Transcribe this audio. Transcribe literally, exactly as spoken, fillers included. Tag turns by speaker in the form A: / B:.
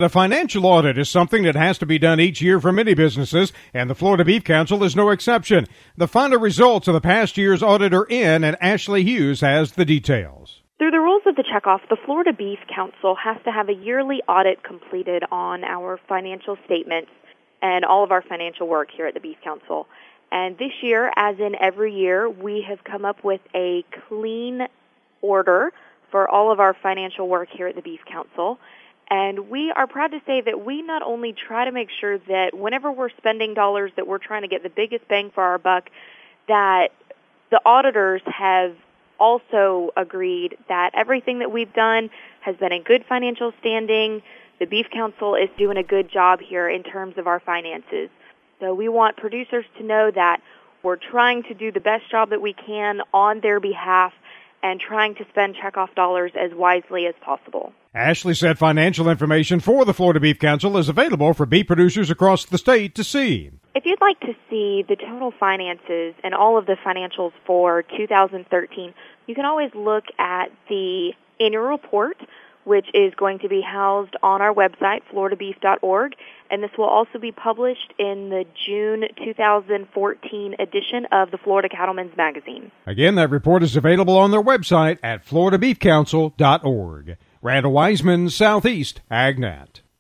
A: The financial audit is something that has to be done each year for many businesses, and the Florida Beef Council is no exception. The final results of the past year's audit are in, and Ashley Hughes has the details.
B: Through the rules of the checkoff, the Florida Beef Council has to have a yearly audit completed on our financial statements and all of our financial work here at the Beef Council. And this year, as in every year, we have come up with a clean order for all of our financial work here at the Beef Council. And we are proud to say that we not only try to make sure that whenever we're spending dollars that we're trying to get the biggest bang for our buck, that the auditors have also agreed that everything that we've done has been in good financial standing. The Beef Council is doing a good job here in terms of our finances. So we want producers to know that we're trying to do the best job that we can on their behalf and trying to spend checkoff dollars as wisely as possible.
A: Ashley said financial information for the Florida Beef Council is available for beef producers across the state to see.
B: If you'd like to see the total finances and all of the financials for two thousand thirteen, you can always look at the annual report, which is going to be housed on our website, florida beef dot org, and this will also be published in the June two thousand fourteen edition of the Florida Cattleman's Magazine.
A: Again, that report is available on their website at florida beef council dot org. Randall Wiseman, Southeast AgNet.